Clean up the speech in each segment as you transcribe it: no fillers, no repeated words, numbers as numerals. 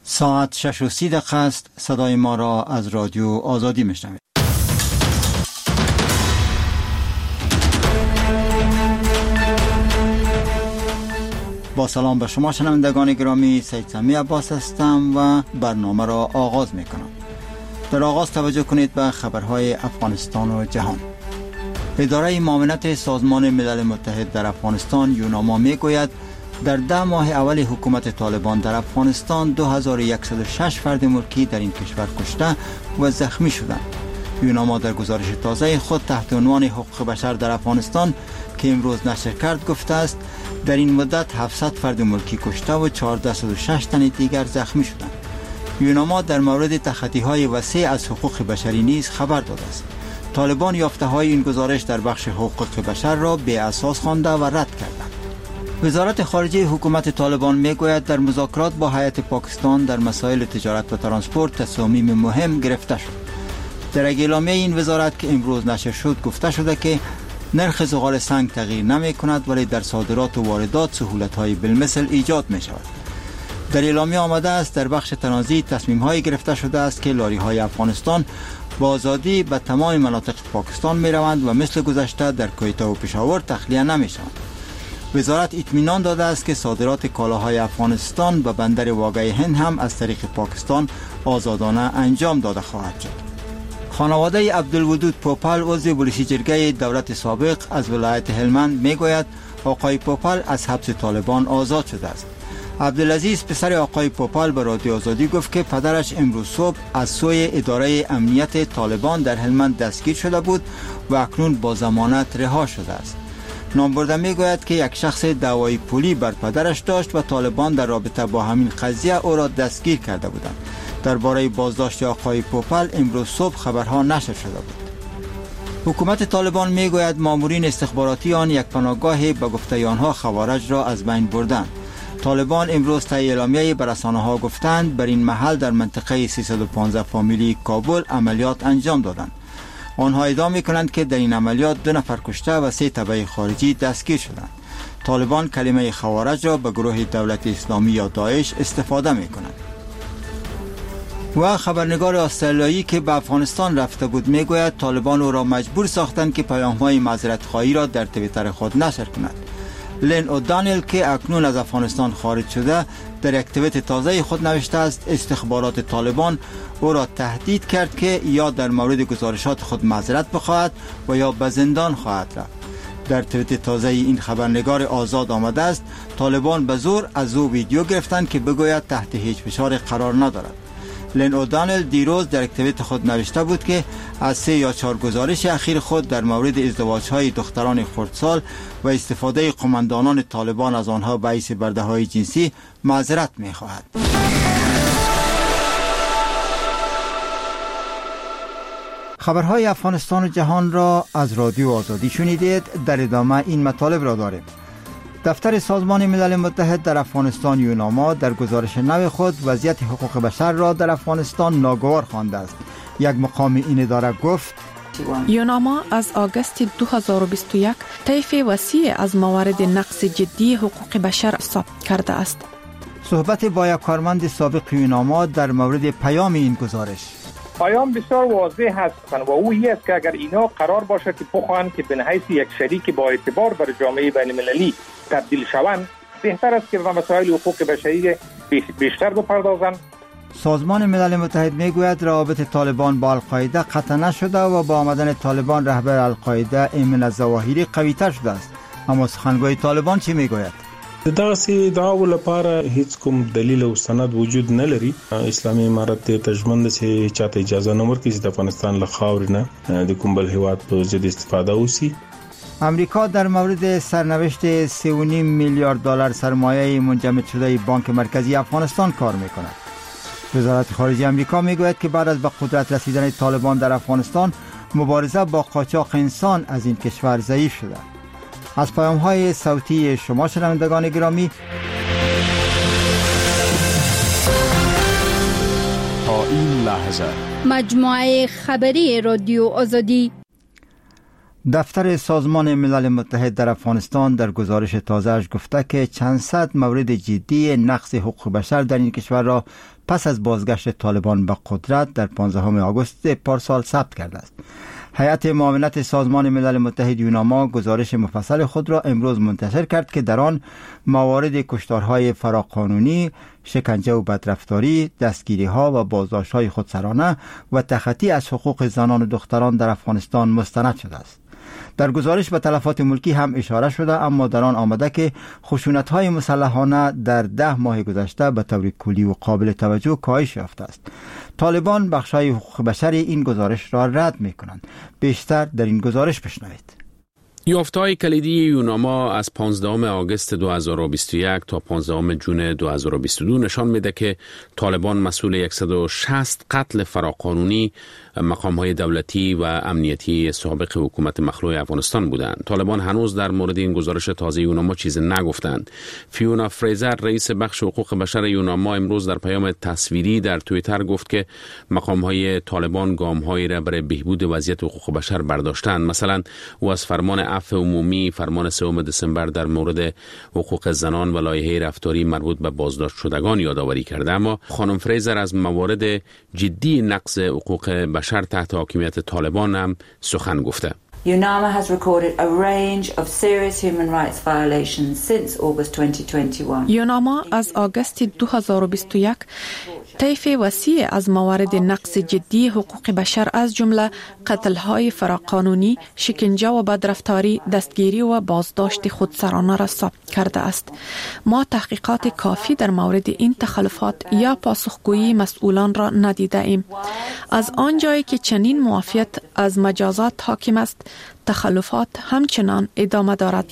ساعت 6:30 است. صدای ما را از رادیو آزادی میشنوید. با سلام به شما شنوندگان گرامی، سید سمی عباس هستم و برنامه را آغاز میکنم. در آغاز توجه کنید به خبرهای افغانستان و جهان. اداره معاونت سازمان ملل متحد در افغانستان یوناما میگوید در 10 ماه اول حکومت طالبان در افغانستان 2106 فرد ملکی در این کشور کشته و زخمی شدند. یوناما در گزارش تازه خود تحت عنوان حقوق بشر در افغانستان که امروز نشر کرد گفته است در این مدت 700 فرد ملکی کشته و 1406 تن دیگر زخمی شدند. یوناما در مورد تخطی‌های وسیع از حقوق بشری نیز خبر داده است. طالبان یافته‌های این گزارش در بخش حقوق بشر را بی اساس خوانده و رد کردند. وزارت خارجه حکومت طالبان میگوید در مذاکرات با هیئت پاکستان در مسائل تجارت و ترانسپورت تصامیم مهم گرفته شد. در اعلامیه این وزارت که امروز نشر شد گفته شده که نرخ زغال سنگ تغییر نمی کند ولی در صادرات و واردات سهولت‌های بالمثل ایجاد می شود. در اعلامیه آمده است در بخش ترانزیت تصمیم‌هایی گرفته شده است که لاری‌های افغانستان با آزادی به تمام مناطق پاکستان می روند و مثل گذشته در کویته و پشاور تخلیه نمی شوند. وزارت اطمینان داده است که صادرات کالاهای افغانستان به بندر واقعی هند هم از طریق پاکستان آزادانه انجام داده خواهد شد. خانواده عبدالودود پوپل عضو بلوشی جرگه دولت سابق از ولایت هلمند میگوید آقای پوپل از حبس طالبان آزاد شده است. عبدالعزیز پسر آقای پوپل به رادیو آزادی گفت که پدرش امروز صبح از سوی اداره امنیت طالبان در هلمند دستگیر شده بود و اکنون با ضمانت رها شده است. نامبرده میگوید که یک شخص دعوای پولی بر پدرش داشت و طالبان در رابطه با همین قضیه او را دستگیر کرده بودند. درباره بازداشت آقای پوپل امروز صبح خبرها نشر شده بود. حکومت طالبان میگوید مامورین استخباراتی آن یک پناهگاه به گفته آنها خوارج را از بین بردند. طالبان امروز طی اعلامیه به رسانه‌ها گفتند بر این محل در منطقه 315 فامیلی کابل عملیات انجام دادند. آنها ادعا می‌کنند که در این عملیات 2 نفر کشته و 3 تبع خارجی دستگیر شدند. طالبان کلمه خوارج را به گروه دولت اسلامی یا داعش استفاده می‌کنند. و خبرنگار استرالیایی که به افغانستان رفته بود میگوید طالبان او را مجبور ساختند که پیام‌های معذرت‌خواهی را در توییتر خود نشر کند. لن اودانیل که اکنون از افغانستان خارج شده در یک توییت تازه خود نوشته است استخبارات طالبان او را تهدید کرد که یا در مورد گزارشات خود معذرت بخواهد و یا به زندان خواهد رفت. در توییت تازه این خبرنگار آزاد آمده است طالبان به زور از او ویدیو گرفتند که بگوید تحت هیچ فشار قرار ندارد. لن اودانیل دیروز در توییت خود نوشته بود که از 3 یا 4 گزارش اخیر خود در مورد ازدواج‌های دختران خردسال و استفاده قماندانان طالبان از آنها باعث برده‌های جنسی معذرت می‌خواهد. خبرهای افغانستان و جهان را از رادیو آزادی شنیدید. در ادامه این مطالب را داریم. دفتر سازمان ملل متحد در افغانستان یوناما در گزارش نو خود وضعیت حقوق بشر را در افغانستان ناگوار خوانده است. یک مقام این اداره گفت یوناما از آگوست 2021 طیف وسیع از موارد نقض جدی حقوق بشر ثبت کرده است. صحبت با یک کارمند سابق یوناما در مورد پیام این گزارش. پیام بسیار واضح هستند و او این است که اگر اینا قرار باشه که بخواهند که به حیث یک شریک با اعتبار بر جامعه بین المللی تبدیل شوند بهتر است که به مسائل حقوق بشری بیشتر بپردازند. سازمان ملل متحد میگوید روابط طالبان با القاعده قطع نشده و با آمدن طالبان رهبر القاعده ایمن الظواهری قوی‌تر شده است. اما سخنگوی طالبان چی میگوید؟ دغه دعاو لپاره هیڅ کوم دلیل او سند وجود نه لري. اسلامي امارت ته تجمند چې چاته اجازه نه ورکړي چې د افغانستان له خاورې نه د کوم بل هیواد په ضد استفاده وشي. امریکا در مورد سرنوشت 3.5 میلیارد دلار سرمایه منجمد شده بانک مرکزی افغانستان کار میکند. وزارت خارجه امریکا میگوید که بعد از به قدرت رسیدن طالبان در افغانستان مبارزه با قاچاق انسان از این کشور ضعیف شده. از پیام‌های صوتی شما شنوندگان گرامی تا این لحظه مجموعه خبری رادیو آزادی دفتر سازمان ملل متحد در افغانستان در گزارش تازه‌اش گفته که چند صد مورد جدی نقض حقوق بشر در این کشور را پس از بازگشت طالبان به قدرت در 15 آگوست پارسال ثبت کرده است. هیئت معاونت سازمان ملل متحد یوناما گزارش مفصل خود را امروز منتشر کرد که در آن موارد کشتارهای فراقانونی، شکنجه و بدرفتاری، دستگیری‌ها و بازداشت‌های خودسرانه و تخطی از حقوق زنان و دختران در افغانستان مستند شده است. در گزارش به تلفات ملکی هم اشاره شده، اما در آن آمده که خشونت‌های مسلحانه در 10 ماه گذشته به طور کلی و قابل توجه کاهش یافته است. طالبان بخش‌های حقوق بشر این گزارش را رد می‌کنند. بیشتر در این گزارش بشنوید. یافته‌های کلیدی یوناما از 15 آگوست 2021 تا 15 جون 2022 نشان میده که طالبان مسئول 160 قتل فراقانونی مقام‌های دولتی و امنیتی سابق حکومت مخلوع افغانستان بودند. طالبان هنوز در مورد این گزارش تازه یوناما چیزی نگفتند. فیونا فریزر رئیس بخش حقوق بشر یوناما امروز در پیام تصویری در توییتر گفت که مقام‌های طالبان گام‌هایی را برای بهبود وضعیت حقوق بشر برداشتند. مثلا او از فرمان عفو عمومی فرمان 3 دسامبر در مورد حقوق زنان و لایحه رفتاری مربوط به بازداشت شدگان یادآوری کرده، اما خانم فریزر از موارد جدی نقض حقوق بشر تحت حاکمیت طالبان هم سخن گفته. UNAMA has recorded a range of serious human rights violations since August 2021. یوناما از آگوست 2021 طیف وسیع از موارد نقض جدی حقوق بشر از جمله قتل‌های فراقانونی، شکنجه و بدرفتاری، دستگیری و بازداشت خودسرانه را ثبت کرده است. ما تحقیقات کافی در مورد این تخلفات یا پاسخگویی مسئولان را ندیده ایم. از آنجایی که چنین معافیت از مجازات حاکم است، تخلفات همچنان ادامه دارد.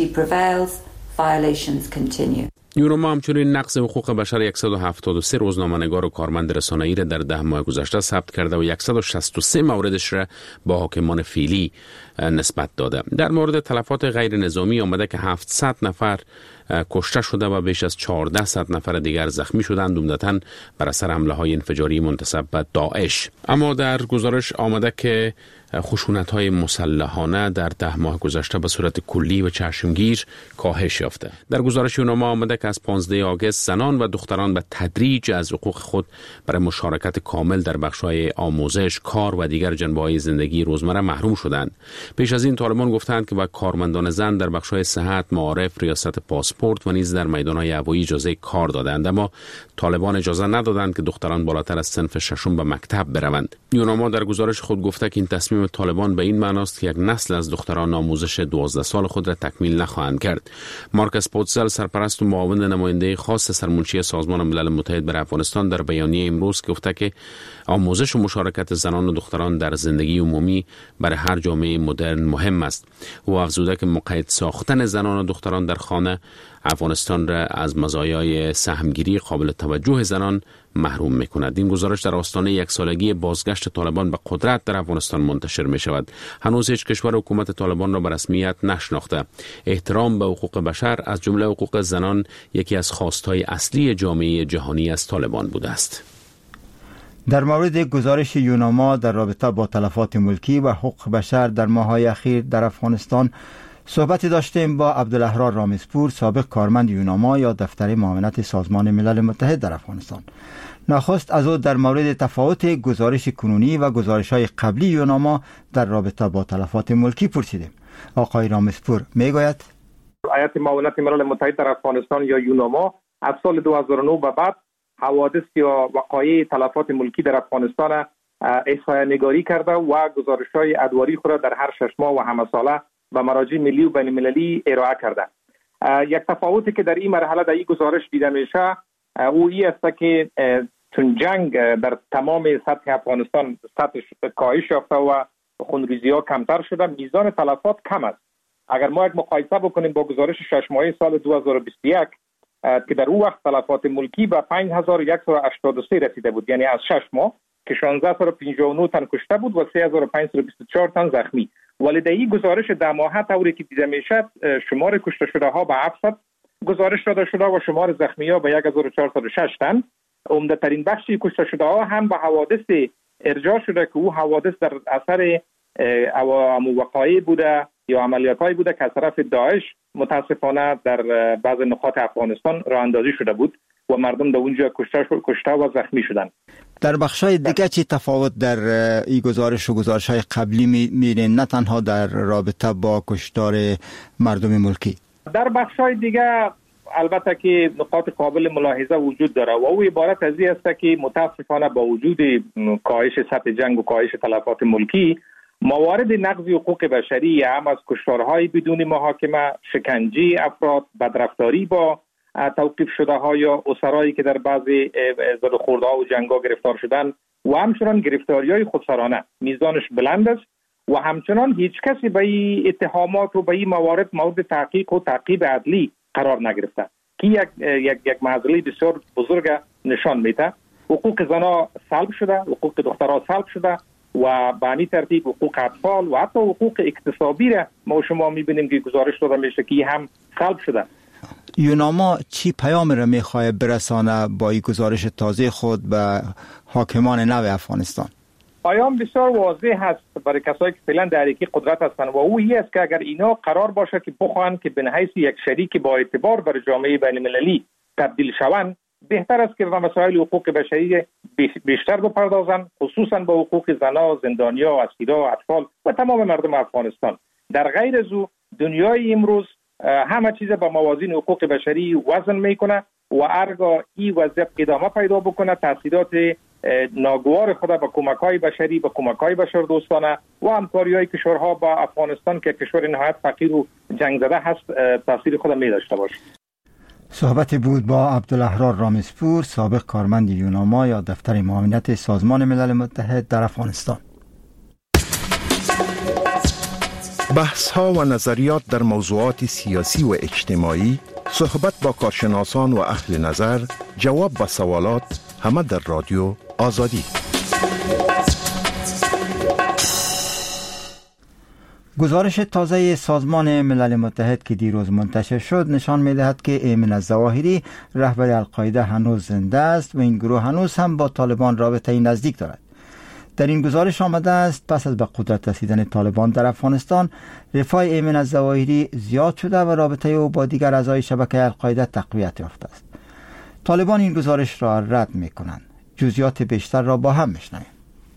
یوناما همچنین نقض حقوق بشر 173 روزنامه‌نگار و کارمند رسانه‌ای را در 10 ماه گذشته ثبت کرده و 163 موردش را با حاکمان فعلی نسبت داده. در مورد تلفات غیر نظامی آمده که 700 نفر کشته شده و بیش از 1400 نفر دیگر زخمی شدند، عمدتاً بر اثر حمله‌های انفجاری منتسب به داعش. اما در گزارش آمده که خشونت‌های مسلحانه در 10 ماه گذشته به صورت کلی و چشمگیر کاهش یافته. در گزارش یوناما آمده که از 15 آگوست زنان و دختران به تدریج از حقوق خود برای مشارکت کامل در بخش‌های آموزش، کار و دیگر جنبه‌های زندگی روزمره محروم شدند. پیش از این طالبان گفتند که به کارمندان زن در بخش‌های صحت، معارف، ریاست پاسپورت و نیز در میدان‌های هوایی اجازه کار دادند، اما طالبان اجازه ندادند که دختران بالاتر از صنف ششم به مکتب بروند. یوناما در گزارش خود گفته که این تصمیم طالبان به این معناست که یک نسل از دختران آموزش 12 سال خود را تکمیل نخواهند کرد. مارکس پوتزل، سرپرست و معاون نماینده خاص سرمنشی سازمان ملل متحد برای افغانستان، در بیانیه امروز گفته که آموزش و مشارکت زنان و دختران در زندگی عمومی برای هر جامعه مدرن مهم است. او افزوده که مقید ساختن زنان و دختران در خانه افغانستان را از مزایای سهمگیری قابل توجه زنان محروم می‌کند. این گزارش در آستانه 1 سالگی بازگشت طالبان به قدرت در افغانستان منتشر می‌شود. هنوز هیچ کشور حکومت طالبان را به رسمیت نشناخته. احترام به حقوق بشر از جمله حقوق زنان یکی از خواست‌های اصلی جامعه جهانی از طالبان بوده است. در مورد گزارش یوناما در رابطه با تلفات ملکی و حقوق بشر در ماه‌های اخیر در افغانستان صحبتی داشتیم با عبدالاحرار رامزپور، سابق کارمند یوناما یا دفتر معاونت سازمان ملل متحد در افغانستان. نخست از او در مورد تفاوت گزارش کنونی و گزارش‌های قبلی یوناما در رابطه با تلفات ملکی پرسیدیم. آقای رامزپور میگوید هیئت معاونت ملل متحد در افغانستان یا یوناما از سال 2009 به بعد حوادث یا وقایع تلفات ملکی در افغانستان احصایه نگاری کرده و گزارش‌های ادواری خود را در هر 6 ماه و همه ساله به مراجع ملی و بین المللی ارائه کرده. یک تفاوتی که در این مرحله در این گزارش دیده میشه او این است که چون جنگ در تمام سطح افغانستان سطحش کاهش یافته و خونریزی‌ها کمتر شده، میزان تلفات کم است. اگر ما یک مقایسه بکنیم با گزارش 6 ماهه سال 2021 که در اون وقت تلفات ملکی به 5183 رسیده بود، یعنی از 6 ماه که 1659 تن کشته بود و 3524 تن زخمی. ولی در این گزارش 10 ماهه طوری که دیده میشد شمار کشته شده ها به 700 گزارش داده شده و شمار زخمی ها به 1406 تن. عمده ترین بخشی کشته شده ها هم به حوادث ارجاع شده که او حوادث در اثر وقایع بوده یا عملیات‌هایی بوده که از طرف داعش متاسفانه در بعض نقاط افغانستان راه اندازی شده بود و مردم در اونجا کشته و زخمی شدند. در بخشای دیگه چی تفاوت در این گزارش و گزارش‌های قبلی می‌بینید، نه تنها در رابطه با کشتار مردم ملکی؟ در بخشای دیگه البته که نقاط قابل ملاحظه وجود داره و او عبارت از این است که متاسفانه با وجود کاهش سطح جنگ و کاهش تلفات ملکی، موارد نقض حقوق بشری هم از کشتارهای بدون محاکمه، شکنجه افراد، بدرفتاری با توقیف شده ها یا اسرایی که در بعضی زدوخوردها و جنگ‌ها گرفتار شدن و همچنان گرفتاری‌های خودسرانه میزانش بلند است و همچنان هیچ کسی به این اتهامات و به این موارد مورد تحقیق و تعقیب عدلی قرار نگرفته که یک معضله بسیار بزرگ نشان میده. حقوق زنان سلب شده، حقوق دخترها سلب شده و به این ترتیب حقوق اطفال و حتی حقوق اکتسابی را ما شما میبینیم که گزارش داده میشه که هم سلب شده. یوناما چی پیام را میخواه برسانه با این گزارش تازه خود به حاکمان نو افغانستان؟ پیام بسیار واضح هست برای کسایی که فعلا در حقیقت قدرت هستند و او این است که اگر اینا قرار باشه که بخواهند که به حیث یک شریک با اعتبار بر جامعه بین المللی تبدیل شوند، بهتر است که به مسائل حقوق بشری بیشتر بپردازند، خصوصا با حقوق زنان، زندانیان، اسیران، اطفال و تمام مردم افغانستان. در غیر از او دنیای امروز همه چیز با موازین حقوق بشری وزن میکنه و هرگاه این وضعیت ادامه پیدا بکنه تاثیرات ناگوار خود با کمک‌های بشری، با کمک‌های بشردوستانه و همکاری‌های کشورها با افغانستان که کشور نهایت فقیر و جنگ زده هست تاثیر خود می داشته باشه. صحبت بود با عبدالاحرار رامزپور، سابق کارمند یوناما یا دفتر معاونت سازمان ملل متحد در افغانستان. بحث‌ها و نظریات در موضوعات سیاسی و اجتماعی، صحبت با کارشناسان و اهل نظر، جواب به سوالات، همه در رادیو آزادی. گزارش تازه سازمان ملل متحد که دیروز منتشر شد نشان می‌دهد که ایمن الظواهری رهبر القاعده هنوز زنده است و این گروه هنوز هم با طالبان رابطه نزدیک دارد. در این گزارش آمده است پس از به قدرت رسیدن طالبان در افغانستان، رفاه ایمن الظواهری زیاد شده و رابطه او با دیگر اعضای شبکه القاعده تقویت یافته است. طالبان این گزارش را رد می‌کنند. جزئیات بیشتر را با هم می‌شنویم.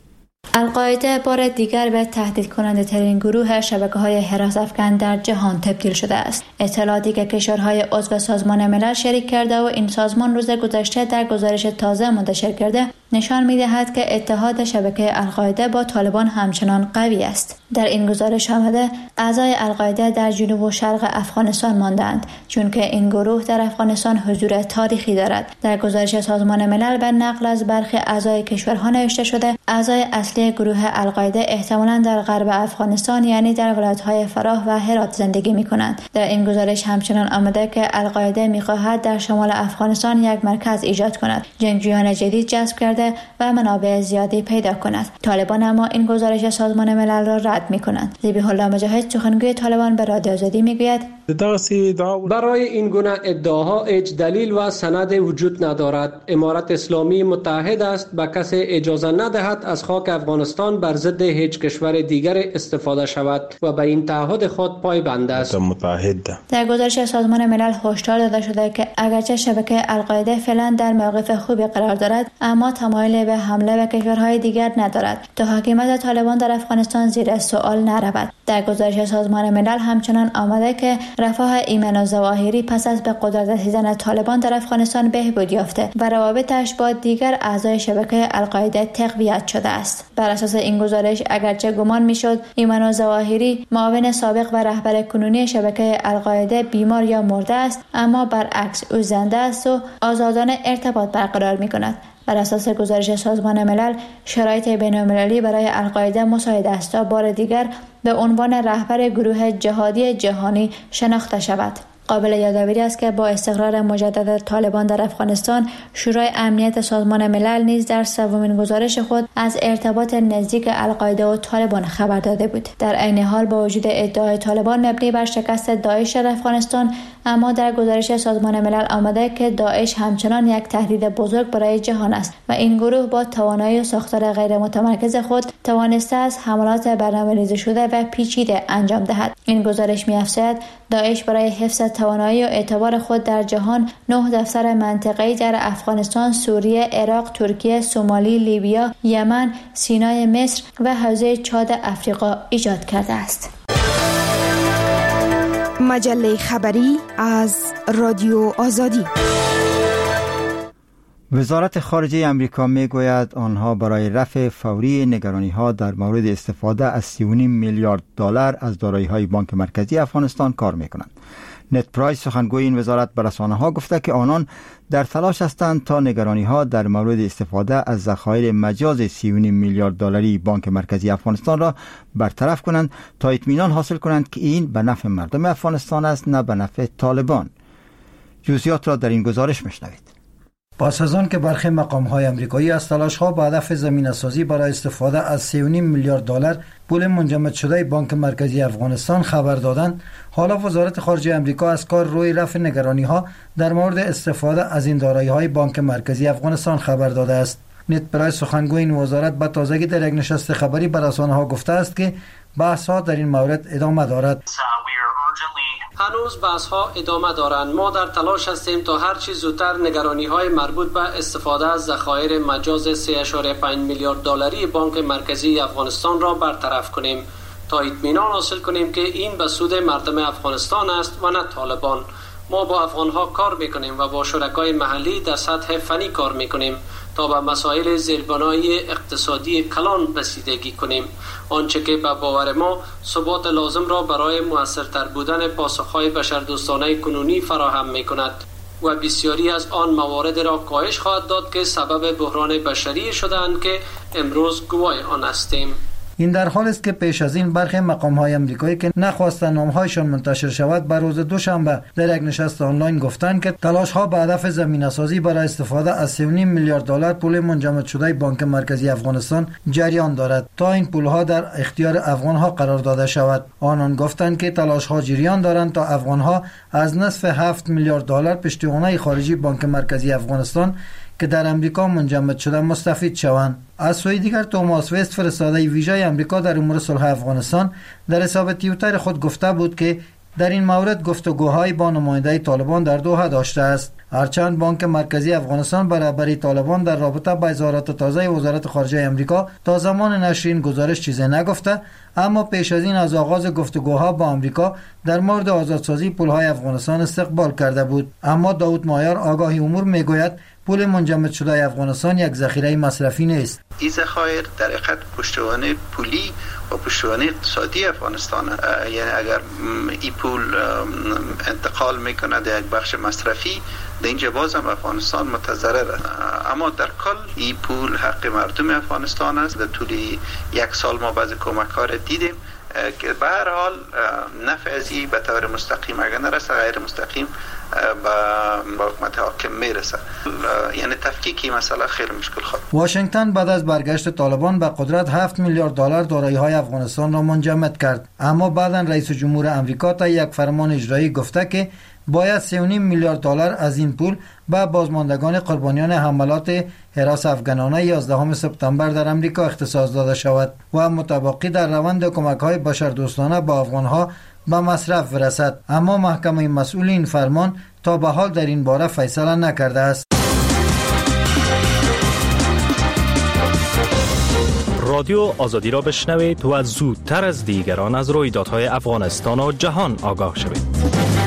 القاعده بار دیگر به تهدید کننده ترین گروه شبکه‌های حراس افکن در جهان تبدیل شده است. اطلاعاتی که کشورهای عضو سازمان ملل شریک کرده و این سازمان روز گذشته در گزارش تازه منتشر کرده نشان می‌دهد که اتحاد شبکه القاعده با طالبان همچنان قوی است. در این گزارش آمده اعضای القاعده در جنوب و شرق افغانستان ماندند چون که این گروه در افغانستان حضور تاریخی دارد. در گزارش سازمان ملل به نقل از برخی اعضای کشورها نوشته شده اعضای اصلی گروه القاعده احتمالاً در غرب افغانستان یعنی در ولایت‌های فراه و هرات زندگی می‌کنند. در این گزارش همچنان آمده که القاعده می‌خواهد در شمال افغانستان یک مرکز ایجاد کند، جنگجویان جدید جذب کرده و منابع زیادی پیدا کند. طالبان اما این گزارش سازمان ملل را رد می‌کنند. ذبیح الله مجاهد سخنگوی طالبان به رادیو آزادی می‌گوید برای این گونه ادعاها هیچ دلیل و سند وجود ندارد. امارت اسلامی متحد است به کسی اجازه ندهد از خاک افغانستان بر ضد هیچ کشور دیگر استفاده شود و به این تعهد خود پایبند است. در گزارش سازمان ملل هشدار داده شده که اگرچه شبکه القاعده فعلا در موقف خوبی قرار دارد اما تمایل به حمله به کشورهای دیگر ندارد تا حاکمیت طالبان در افغانستان زیر سوال نرود. در گزارش سازمان ملل همچنان آمده که رفاه ایمن الظواهری پس از به قدرت رسیدن طالبان در افغانستان بهبود یافته و روابطش با دیگر اعضای شبکه القاعده تقویت شده است. بر اساس این گزارش اگرچه گمان میشد ایمن الظواهری معاون سابق و رهبر کنونی شبکه القاعده بیمار یا مرده است، اما برعکس او زنده است و آزادانه ارتباط برقرار می‌کند. بر اساس گزارش سازمان ملل شرایط بین‌المللی برای القاعده مساعد است تا بار دیگر به عنوان رهبر گروه جهادی جهانی شناخته شود. قابل یادآوری است که با استقرار مجدد طالبان در افغانستان، شورای امنیت سازمان ملل نیز در سومین گزارش خود از ارتباط نزدیک القاعده و طالبان خبر داده بود. در عین حال با وجود ادعای طالبان مبنی بر شکست داعش در افغانستان، اما در گزارش سازمان ملل آمده که داعش همچنان یک تهدید بزرگ برای جهان است و این گروه با توانایی و ساختار غیر متمرکز خود توانسته است حملات برنامه‌ریزی شده و پیچیده انجام دهد. این گزارش می‌افزاید داعش برای حفظ توانایی و اعتبار خود در جهان 9 دفتر منطقه‌ای در افغانستان، سوریه، عراق، ترکیه، سومالی، لیبیا، یمن، سینای مصر و حوزه چاد افریقا ایجاد کرده است. مجله خبری از رادیو آزادی. وزارت خارجه امریکا میگوید آنها برای رفع فوری نگرانی‌ها در مورد استفاده از 3.5 میلیارد دلار از دارایی‌های بانک مرکزی افغانستان کار می‌کنند. نت پرایس سخنگوی این وزارت به رسانه‌ها گفته که آنان در تلاش هستند تا نگرانی‌ها در مورد استفاده از ذخایر مجاز 3.5 میلیارد دلاری بانک مرکزی افغانستان را برطرف کنند تا اطمینان حاصل کنند که این به نفع مردم افغانستان است نه به نفع طالبان. جزئیات را در این گزارش میشنوید. پس از آن که برخی مقام‌های آمریکایی از تلاش‌ها به هدف زمینه‌سازی برای استفاده از 3.5 میلیارد دلار پول منجمد شده بانک مرکزی افغانستان خبر دادند، حالا وزارت خارجه آمریکا از کار روی رفع نگرانی‌ها در مورد استفاده از این دارایی‌های بانک مرکزی افغانستان خبر داده است. نت پرایس سخنگوی این وزارت به تازگی در یک نشست خبری به رسانه‌ها گفته است که بحث‌ها در این مورد ادامه دارد. هنوز بحث‌ها ادامه دارند. ما در تلاش هستیم تا هر چه زودتر نگرانی‌های مربوط به استفاده از ذخایر مجاز 3.5 میلیارد دلاری بانک مرکزی افغانستان را برطرف کنیم تا اطمینان حاصل کنیم که این به سود مردم افغانستان است و نه طالبان. ما با افغان‌ها کار می‌کنیم و با شرکای محلی در سطح فنی کار می‌کنیم تا به مسائل زیربنای اقتصادی کلان رسیدگی کنیم. آنچه که به باور ما ثبات لازم را برای موثرتر بودن پاسخ‌های بشردوستانه کنونی فراهم می‌کند و بسیاری از آن موارد را کاهش خواهد داد که سبب بحران بشری شدند که امروز گواه آن هستیم. این در حال است که پیش از این برخی مقام‌های آمریکایی که نخواستند نام‌هایشان منتشر شود بر روز دوشنبه در یک نشست آنلاین گفتند که تلاش‌ها به هدف زمینه‌سازی برای استفاده از 3.5 میلیارد دلار پول منجمد شده بانک مرکزی افغانستان جریان دارد تا این پول‌ها در اختیار افغان‌ها قرار داده شود. آنان گفتند که تلاش‌ها جریان دارند تا افغان‌ها از نصف 7 میلیارد دلار پشتوانه خارجی بانک مرکزی افغانستان که در امریکا منجمد شده مستفید شوند. از سوی دیگر توماس وست فرستاده ویژه امریکا در امور صلح افغانستان در حساب توییتر خود گفته بود که در این مورد گفتگوهای با نماینده طالبان در دوحه داشته است. هرچند بانک مرکزی افغانستان برابری طالبان در رابطه با اظهارات تازه وزارت خارجه امریکا تا زمان نشر این گزارش چیزی نگفته، اما پیش از این از آغاز گفتگوها با امریکا در مورد آزادسازی پولهای افغانستان استقبال کرده بود. اما داود مایار آگاهی امور میگوید پول منجمد شده افغانستان یک ذخیره مصرفی نیست. این ذخایر در حقیقت پشتوانه پولی و پشتوانه اقتصادی افغانستان، یعنی اگر این پول انتقال میکنه در یک بخش مصرفی در اینجا باز هم افغانستان متضرر است. اما در کل این پول حق مردم افغانستان است. در طول یک سال ما بعض کمک ها را دیدیم که به هر حال نفع از این به طور مستقیم اگر نرسه غیر مستقیم با حکومت حاکم میرسه. یعنی تفکیک مسئله خیلی مشکل خواهد. واشنگتن بعد از برگشت طالبان به قدرت 7 میلیارد دلار دارایی‌های افغانستان را منجمد کرد، اما بعداً رئیس جمهور امریکا تا یک فرمان اجرایی گفته که باید 3.5 میلیارد دلار از این پول به بازماندگان قربانیان حملات هراس افغانانه 11 سپتامبر در امریکا اختصاص داده شود و متبقی در روند کمک‌های بشردوستانه با افغان‌ها به مصرف برسد. اما محکمه مسئول این فرمان تا به حال در این باره فیصله نکرده است. رادیو آزادی را بشنوید و زودتر از دیگران از رویدادهای افغانستان و جهان آگاه شوید.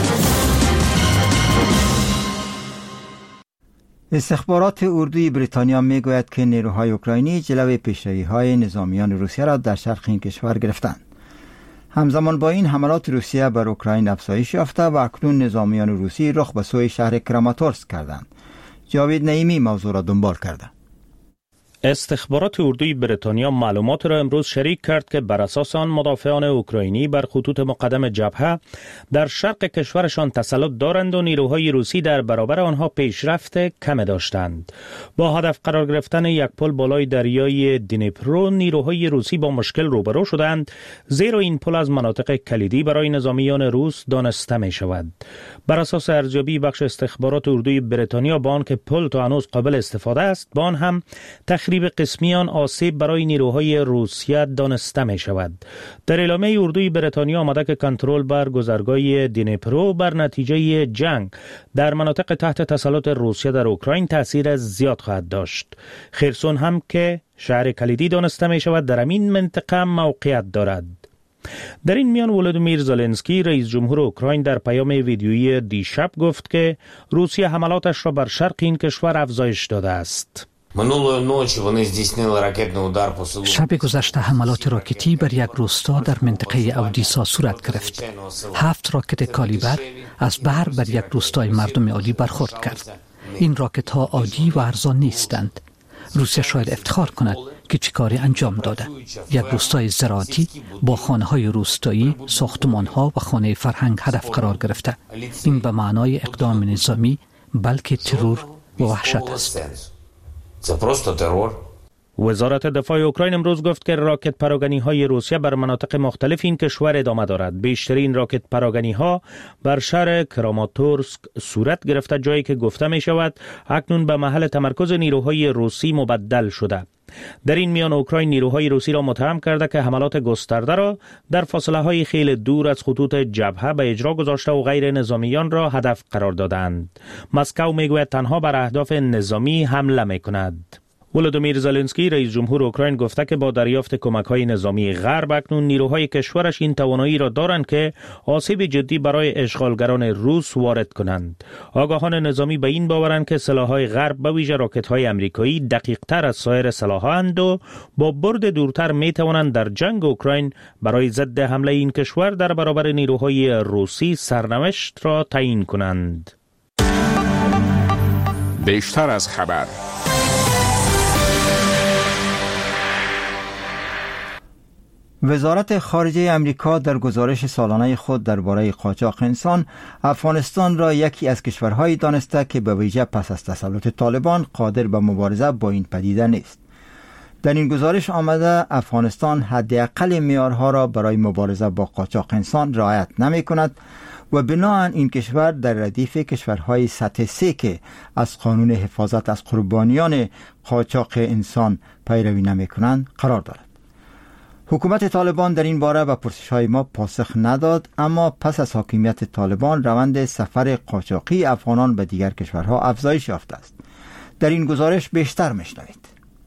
استخبارات اردوی بریتانیا میگوید که نیروهای اوکراینی جلوی پیشروی‌های نظامیان روسیه را در شرق این کشور گرفتند. همزمان با این حملات روسیه بر اوکراین افزایش یافته و اکنون نظامیان روسی رخ به سوی شهر کراماتورسک کردند. جاوید نعیمی موضوع را دنبال کرده. استخبارات اردوی بریتانیا معلومات را امروز شریک کرد که بر اساس آن مدافعان اوکراینی بر خطوط مقدم جبهه در شرق کشورشان تسلط دارند و نیروهای روسی در برابر آنها پیشرفت کم داشتند. با هدف قرار گرفتن یک پل بالای دریای دنیپرو نیروهای روسی با مشکل روبرو شدند، زیرا این پل از مناطق کلیدی برای نظامیان روس دانسته می شود. بر اساس ارزیابی بخش استخبارات اردوی بریتانیا با آن که پل تا هنوز قابل استفاده است، با آن هم تخریب قسمی آن آسیب برای نیروهای روسیه دانسته می شود. در اعلامیه اردوی بریتانیا آمده که کنترل بر گذرگاه دنیپرو بر نتیجه جنگ در مناطق تحت تسلط روسیه در اوکراین تاثیر زیاد خواهد داشت. خرسون هم که شهر کلیدی دانسته می شود در این منطقه موقعیت دارد. در این میان ولودیمیر زلنسکی رئیس جمهور اوکراین در پیام ویدیویی دیشب گفت که روسیه حملاتش را بر شرق این کشور افزایش داده است. شب گذشته حملات راکتی بر یک روستا در منطقه اودیسا صورت گرفت. 7 راکت کالیبر از بحر بر یک روستای مردم عادی برخورد کرد. این راکت ها عادی و ارزان نیستند. روسیه شاید افتخار کند که چه کاری انجام داده. یک روستای زراعتی با خانه های روستایی، ساختمان ها و خانه فرهنگ هدف قرار گرفته. این به معنای اقدام نظامی بلکه ترور و وحشت است. وزارت دفاع اوکراین امروز گفت که راکت پراگنی های روسیه بر مناطق مختلف این کشور ادامه دارد. بیشترین راکت پراگنی ها بر شهر کراماتورسک صورت گرفته، جایی که گفته می شود اکنون به محل تمرکز نیروهای روسی مبدل شده. در این میان اوکراین نیروهای روسی را متهم کرده که حملات گسترده را در فاصله های خیلی دور از خطوط جبهه به اجرا گذاشته و غیر نظامیان را هدف قرار دادند. مسکو میگوید تنها بر اهداف نظامی حمله میکند. ولودیمیر زلنسکی رئیس جمهور اوکراین گفته که با دریافت کمک‌های نظامی غرب اکنون نیروهای کشورش این توانایی را دارند که آسیب جدی برای اشغالگران روس وارد کنند. آگاهان نظامی به این باورند که سلاح‌های غرب به ویژه راکت‌های آمریکایی دقیق‌تر از سایر سلاح‌اند و با برد دورتر می‌توانند در جنگ اوکراین برای ضد حمله این کشور در برابر نیروهای روسی سرنوشت را تعیین کنند. بیشتر از خبر. وزارت خارجه امریکا در گزارش سالانه خود درباره قاچاق انسان، افغانستان را یکی از کشورهایی دانسته که به ویژه پس از تسلط طالبان قادر به مبارزه با این پدیده نیست. در این گزارش آمده افغانستان حداقل معیارها را برای مبارزه با قاچاق انسان رعایت نمی کند و بناهن این کشور در ردیف کشورهای سطح 3 که از قانون حفاظت از قربانیان قاچاق انسان پیروی نمی کنند قرار دارد. حکومت طالبان در این باره به پرسش‌های ما پاسخ نداد، اما پس از حاکمیت طالبان روند سفر قاچاقی افغانان به دیگر کشورها افزایش یافته است. در این گزارش بیشتر میشنوید.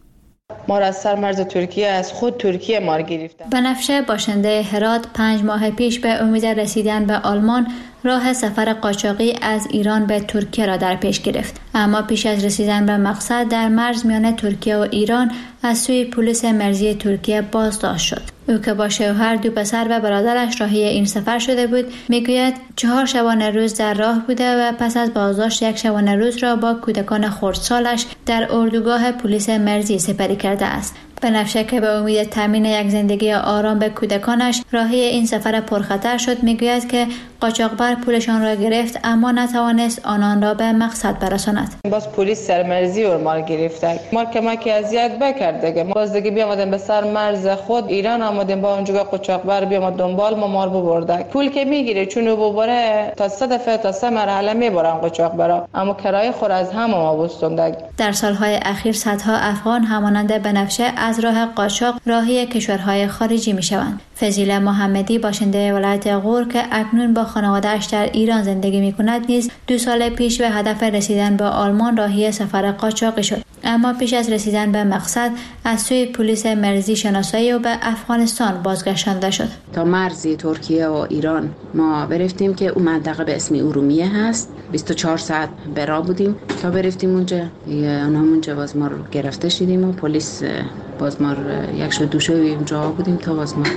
ما را از سرمرز ترکیه از خود ترکیه ما را گرفتند. بنفشه باشنده هرات 5 ماه پیش به امید رسیدن به آلمان راه سفر قاچاقی از ایران به ترکیه را در پیش گرفت، اما پیش از رسیدن به مقصد در مرز میان ترکیه و ایران از سوی پلیس مرزی ترکیه بازداشت شد. او که با شوهر، 2 پسر و برادرش راهی این سفر شده بود، میگوید 4 شبانه روز در راه بوده و پس از بازداشت 1 شبانه روز را با کودکان خردسالش در اردوگاه پلیس مرزی سپری کرده است. بنفشه که به امید تامین یک زندگی آرام به کودکانش راهی این سفر پرخطر شد، میگوید که قاچاقبر پولشان را گرفت اما نتوانست آنان را به مقصد برساند. باز پلیس سرمرزی و ما گرفته، ما کمکی اذیت بکرده. باز دیگه بیامدیم به سرمرز خود ایران آمدیم، با اونجا قاچاقبر بیامد دنبال ما رو ببرده. پول که میگیره چون ببره تا 100 دفعه تا 3 مرحله میبرن قاچاقبرا، اما کرایه خور از همه ما بستونده. در سالهای اخیر صدها افغان همانند بنفشه از راه قاچاق راهی کشورهای خارجی میشوند. فضیله محمدی باشنده ولایت غور که اکنون با خانواده‌اش در ایران زندگی می‌کند نیز 2 سال پیش به هدف رسیدن به آلمان راهی سفر قاچاقی شد، اما پیش از رسیدن به مقصد از سوی پلیس مرزی شناسایی و به افغانستان بازگشتانده شد. تا مرزی ترکیه و ایران ما برفتیم که اون منطقه به اسم ارومیه هست. 24 ساعت برا بودیم تا برفتیم اونجا. اونجا باز ما رو گرفته شدیم و پلیس باز ما یک شو دوشه اونجا بودیم تا باز ما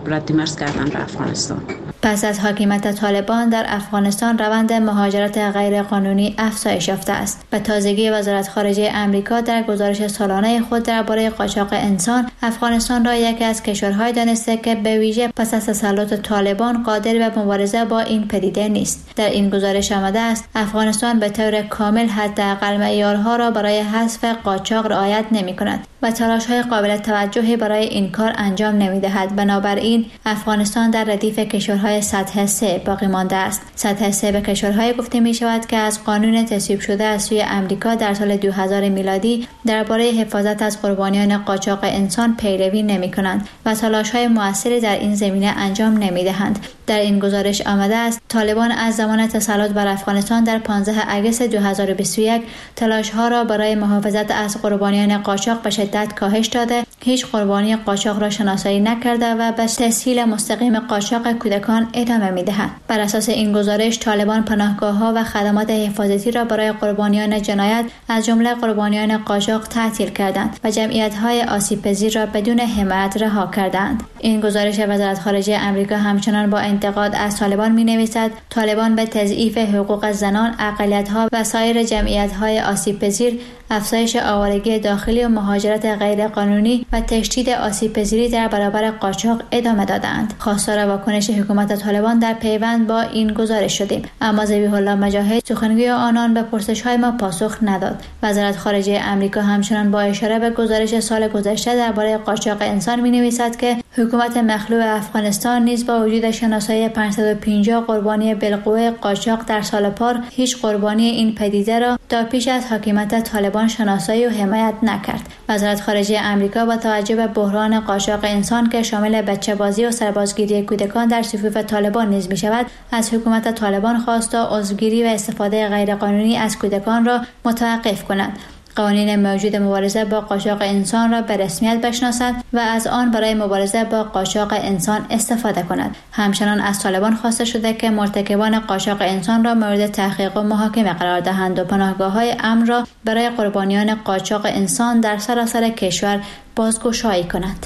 رد مرز کردن به افغانستان. پس از حاکمیت طالبان در افغانستان روند مهاجرت غیرقانونی افزایش یافته است. به تازگی وزارت خارجه آمریکا در گزارش سالانه خود درباره قاچاق انسان افغانستان را یکی از کشورهای دانسته که به ویژه پس از تسلط طالبان قادر به مبارزه با این پدیده نیست. در این گزارش آمده است افغانستان به طور کامل حداقل معیارها را برای حذف قاچاق رعایت نمی‌کند و تلاش‌های قابل توجهی برای این کار انجام نمی‌دهد. بنابراین افغانستان در ردیف کشورهای سطح 3 باقی مانده است. سطح 3 به کشورهای گفته می‌شود که از قانون تصویب شده از سوی آمریکا در سال 2000 میلادی درباره حفاظت از قربانیان قاچاق انسان پیروی نمی‌کنند و تلاش‌های موثری در این زمینه انجام نمی‌دهند. در این گزارش آمده است طالبان از زمان تسلط بر افغانستان در 15 اگست 2021 تلاش‌ها را برای محافظت از قربانیان قاچاق به شدت کاهش داده، هیچ قربانی قاچاق را شناسایی نکرده و به تسهیل مستقیم قاچاق کودکان ادامه می‌دهد. بر اساس این گزارش طالبان پناهگاه‌ها و خدمات حفاظتی را برای قربانیان جنایت از جمله قربانیان قاچاق تعطیل کردند و جمعیت‌های آسیب‌پذیر را بدون حمایت رها کردند. این گزارش وزارت خارجه آمریکا همچنان با انتقاد از طالبان می‌نویسد طالبان به تضعیف حقوق زنان، اقلیت‌ها و سایر جمعیت‌های آسیب‌پذیر، افزایش آوارگی داخلی و مهاجرت غیرقانونی و تشدید آسیب‌پذیری در برابر قاچاق ادامه دادند. خواستار واکنش حکومت طالبان در پیوند با این گزارش شدیم، اما ذبیح الله مجاهد سخنگوی آنان به پرسش‌های ما پاسخ نداد. وزارت خارجه آمریکا همچنان با اشاره به گزارش سال گذشته درباره قاچاق انسان می‌نویسد که حکومت مخلوع افغانستان نیز با وجود شناسایی 550 قربانی بالقوه قاچاق در سال پار هیچ قربانی این پدیده را تا پیش از حاکمیت طالبان شناسایی و حمایت نکرد. وزارت خارجه آمریکا با توجه به بحران قاچاق انسان که شامل بچه‌بازی و سربازگیری کودکان در صفوف طالبان نیز می‌شود، از حکومت طالبان خواست تا عضوگیری و استفاده غیرقانونی از کودکان را متوقف کند، قوانین موجود مبارزه با قاچاق انسان را به رسمیت بشناسد و از آن برای مبارزه با قاچاق انسان استفاده کند. همچنان از طالبان خواسته شده که مرتکبان قاچاق انسان را مورد تحقیق و محاکمه قرار دهند و پناهگاه‌های امن را برای قربانیان قاچاق انسان در سراسر کشور بازگشایی کند.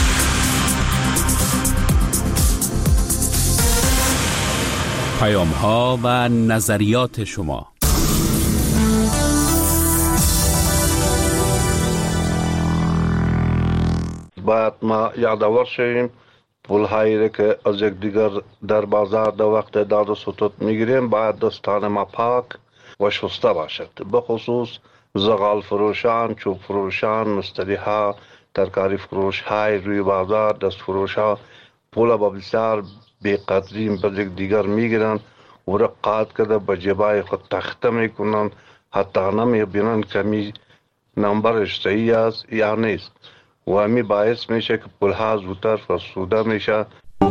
پیام‌ها و نظریات شما. باید ما یادآور شویم پول‌هایی که از یکدیگر در بازار در وقت داد و ستد میگیریم باید دستان ما پاک و شسته باشد، به خصوص زغال فروشان، چوب فروشان، مشتری‌ها، ترکاری فروش‌های روی بازار، دست فروش‌ها پول با بسیار بی‌قدری به یکدیگر میگیرند و رقابت کرده به جیبای خود تخته میکنند، حتی نمی‌بینند که می نمبرش صحیح است یا نیست و همی باعث میشه که پولها زودتر فرسوده میشه.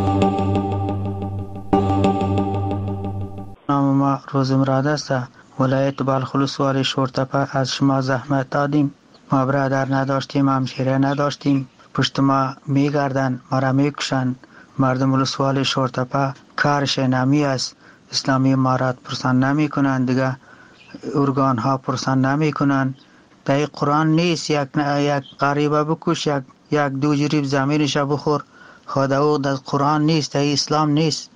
نام ما روز مراد است، ولایت بلخ والی شورتپه. از شما زحمت دادیم، ما برادر نداشتیم، همشیره نداشتیم، پشت ما میگردن، ما را میکشن. مردم ولسوالی شورتپه کارش نمی است، اسلامی امارات پرسان نمی کنند، دیگه ارگان ها پرسان نمی کنند. در قرآن نیست یک غریبه بکش، یک دو جریب زمینش بخور، خود او در قرآن نیست، در اسلام نیست.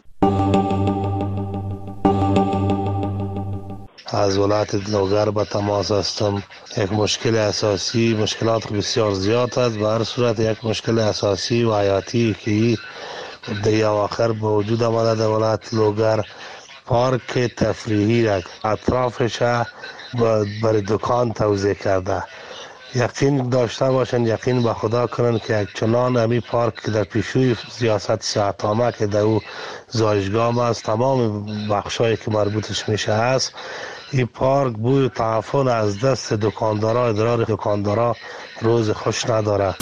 از ولایت لوگر به تماس هستم. یک مشکل اساسی، مشکلات بسیار زیاد است، به هر صورت یک مشکل اساسی و حیاتی که در اواخر به وجود آمده در ولایت لوگر، پارک تفریحی را اطرافش برای دکان توزیع کرده. یقین داشته باشند، یقین به خدا کنند که یک چنان همی پارک که در پیشوی سیاست صحت‌عامه که در او زایشگاه است، تمام بخشایی که مربوطش میشه هست، این پارک بوی تعفن از دست دکاندارا، ادرار دکاندارا روز خوش نداره.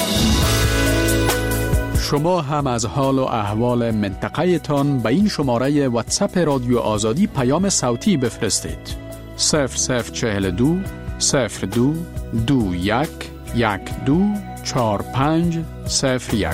شما هم از حال و احوال منطقه تان به این شماره واتساپ رادیو آزادی پیام صوتی بفرستید. 0042 02 21 12 45 01.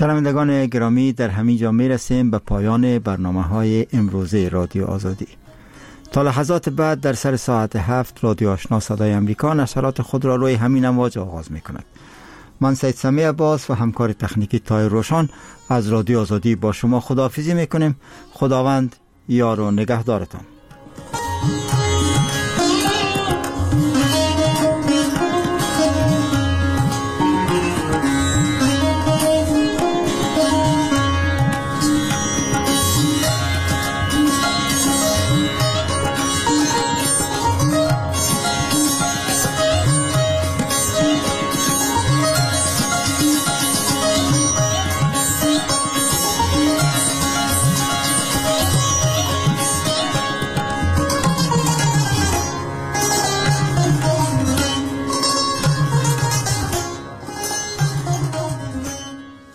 شنوندگان گرامی، در همین جا می رسیم به پایان برنامه‌های امروزه رادیو آزادی. تا لحظات بعد در سر ساعت 7 رادیو آشنا صدای امریکا نشرات خود را روی همین امواج آغاز می کند. من سید سمی عباس و همکار تکنیکی طاهر روشن از رادیو آزادی با شما خداحافظی می کنیم. خداوند یار و نگهدارتان.